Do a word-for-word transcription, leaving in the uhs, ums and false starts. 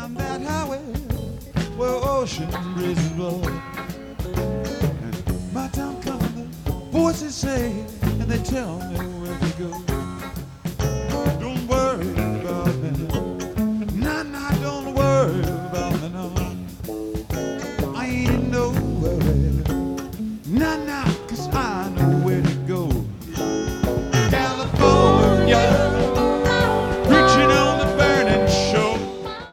down that highway where ocean breezes blow. And my time coming, the voices say, and they tell me where to go.